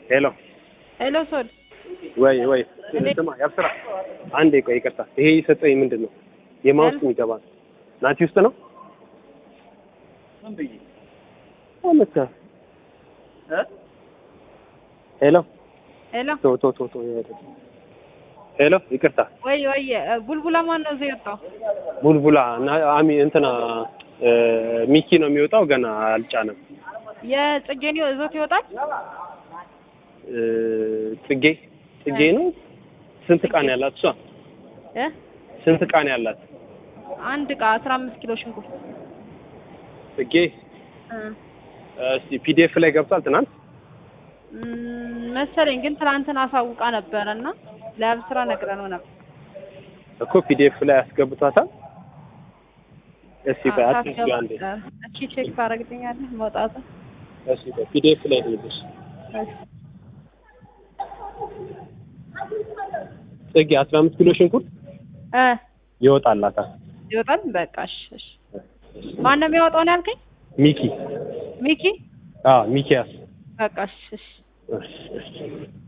ሄሎ ሄሎ ሶል ወይ ስማ ያብስራ አንዴ ቆይ ይቅርታ ይሄ ይሰጠኝ ምንድነው የማውስ የሚገባ ናቲ ውስጥ ነው እንዴ አመጣ ሄሎ ቶ ሄሎ ይቅርታ ወይ ቡልቡላ ማን ነው እዚህ የወጣው ቡልቡላ እና አሚ እንትና ሚኪ ነው የሚወጣው ገና አልጫነም የጽጌን ይዞት ይወጣል ጽጌ ነው ስንት ቃን ያላት እሷ ስንት ቃን ያላት አንድ ቃ 15 ኪሎ ሽንኩርት ጽጌ እስቲ ፒዲኤፍ ላይ ገብቷል ትናንት መሰለኝ ግን ትናንትና አሳውቃ ነበርና ለአብስራ ነግረነው ነበር እኮ ፒዲኤፍ ላይ አስገብቷታል እስቲ ታጥቂ አንዴ እቺ ቼክ ታረግልኛለህ መውጣቱ እስቲ ፒዲኤፍ ላይ ልልሽ ጽጌ 15 ኪሎ ሽንኩርት ይወጣላታል በቃ እሺ ማን ነው የሚወጣው ነው ያልከኝ ሚኪ ሚኪያስ ሚኪያስ በቃ እሺ